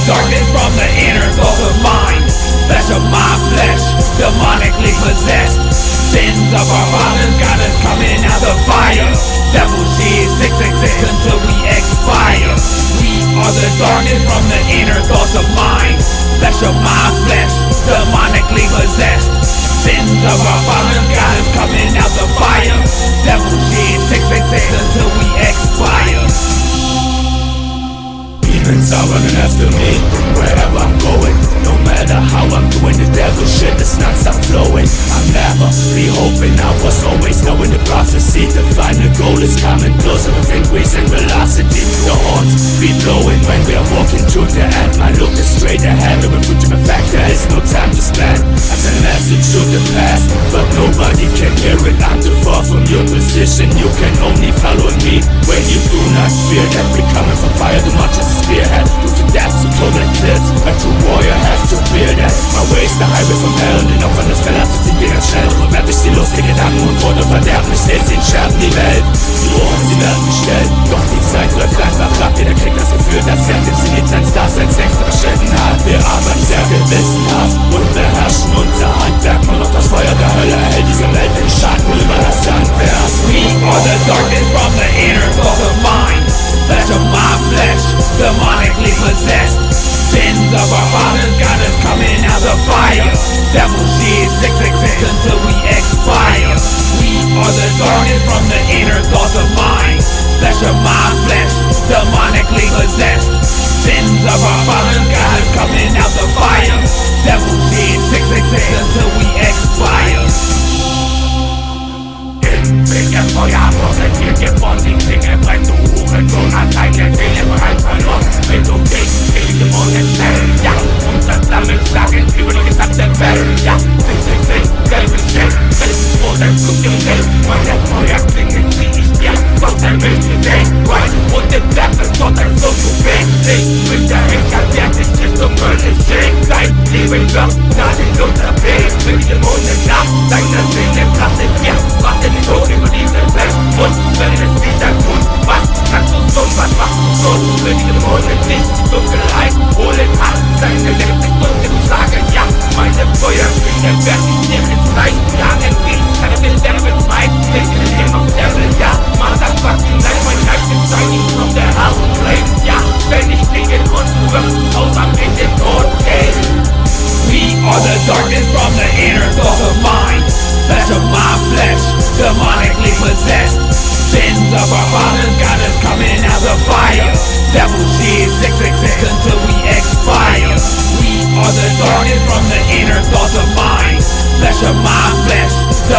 darkness from the inner thoughts of mind. Flesh of my flesh, demonically possessed. Sins of our fathers got us coming out the fire. Devil seed 666 until we expire. We are the darkness from the inner thoughts of mind. Flesh of my flesh, demonically possessed. Sins of our fathers got us coming out the fire. Devil seed 666 until we expire. Demons are running after me, wherever I'm going. No matter how I'm doing, the devil shit does not stop flowing. I'll never be hoping, I was always knowing the prophecy. The final goal is coming closer with increasing velocity. The horns be blowing when we are walking to the end. My look is straight ahead, and we're putting the fact there is no time to spend. I send a message to the past, but nobody can hear it. I'm too far from your position, you can only follow me. When you do not fear that we're coming from fire, too much as a spearhead. Through the depths of total eclipse, a true warrior has to fear that. My way ist der Highway vom Hell, und den Opfern des Verlassens sind wir ganz schnell. Darüber werd ich die Lust, die Gedanken und Tod und Verderben. Ich seh sie in Scherben die Welt. Die Ohren, sie werden gestellt, doch die Zeit läuft einfach ab. Jeder kriegt das Gefühl, dass er den Zenit seines Daseins längst überschritten hat. Wir arbeiten sehr gewissenhaft und beherrschen unser Handwerk. Nur noch das Feuer der Hölle erhält diese Welt in Schatten über das Handwerk. We are the darkness from the inner thoughts of mind. Flesh of my flesh, demonically possessed. Sins of our fathers got us coming out the fire. Devil seed 666 until we expire. We are the darkness from the inner thoughts of mind. Flesh of my flesh, demonically possessed. Sins of our fathers got us coming out the fire. Devil seed 666 until we expire. Im Feuer wurden wir geboren, die Klinge brennt, du Hurensohn, hast deine Seele bereits verloren. Wenn du gehst, gegen die Monde schnell, ja, unsere Flammen schlagen über die gesamte Welt, ja, 666, gelben Schild, oder Fluggerät, meine Feuerklinge zieh ich dir, Gott sei Milch gesehen, Christ, und den Devil, Gott sei so zu wenig, mit der Henker, der dich Richtung Hölle schickt, dein Leben wird gnadenlos erfähigt, mit dem Monde nach, deiner Seele Platte, ja, mach den Tod über diese Welt, und wenn es wieder tut, was kannst du tun, was machst du schon, wenn die Dämonen nicht die Dunkelheit holen hat, deine Lebensdunkel zu sagen, ja, meine Feuerklinge werden ich dir ins Reich jagen, wie keine Bilder befreit, nicht in den Himmel auf der Welt, ja, Motherfucking life, mein Life ist shining from the house flames, ja, wenn ich fliege und du wirst aus am in den Tod gehen. We are the darkness from the inner thoughts of mind. Flesh of my flesh, demonically possessed. Sins of our fathers got us coming out the fire. Devil seed 666 until we expire. We are the darkness from the inner thoughts of mind. Flesh of my flesh,